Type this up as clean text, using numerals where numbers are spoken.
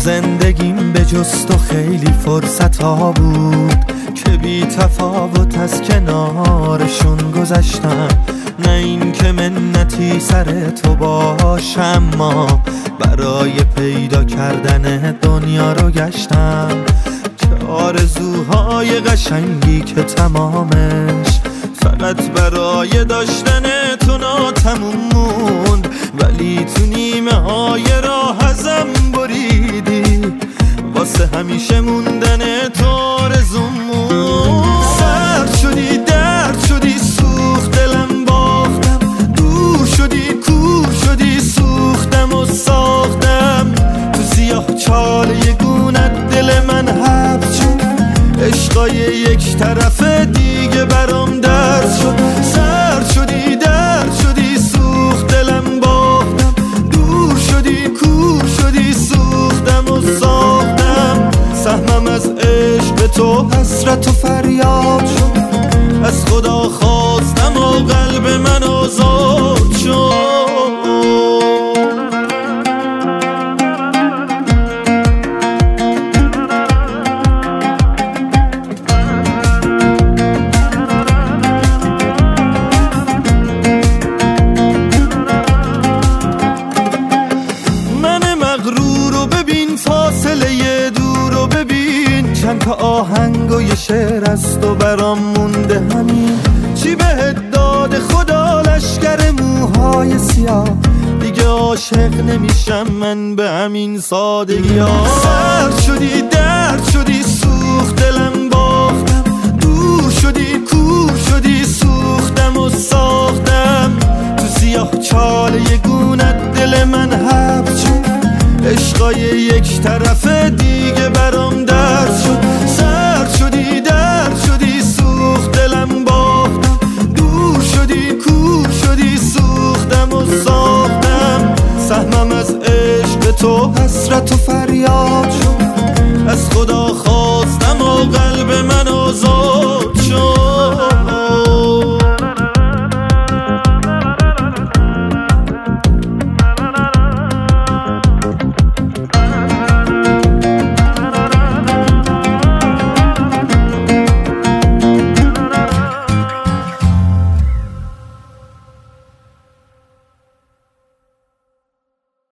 زندگیم به جز تو خیلی فرصت ها بود که بی تفاوت از کنارشون گذشتم. نه این که منتی سر تو باشم، ما برای پیدا کردن دنیا رو گشتم. چه آرزوهای قشنگی که تمامش فقط برای داشتن تو ناتموم موند، ولی تو نیمه های راه ازم بریدی، واسه همیشه موندن تو آرزوم موند. سرد شدی، درد شدی، سوخت دلم باختم، دور شدی، کور شدی، سوختم و ساختم. تو سیاه چاله گونت دل من حبس شد، عشقای یک طرفه دیگه برام درس شد. سرد شدی، درد شدی، سوخت دلم باختم، دور شدی، کور شدی، سوختم و ساختم. سهمم از عشق تو حسرت و فریاد شد، از خدا خواستم و قلب من آزاد شد. فاصله دور رو ببین، چند تا آهنگ و یه شعر از تو برام مونده. همین چی بهت داده خدا لشکر موهای سیاه، دیگه عاشق نمیشم من به همین سادگی ها. سرد شدی، درد شدی، سوخت دلم باختم، دور شدی، کور شدی، سوختم و ساختم. تو سیاه چاله گونت دل من حبس شد، عشقای یک طرفه دیگه برام درس شد. سرد شدی، درد شدی، سوخت دلم باختم، دور شدی، کور شدی، سوختم و ساختم. سهمم از عشق تو حسرت و فریاد شد، از خدا خواستم و قلب من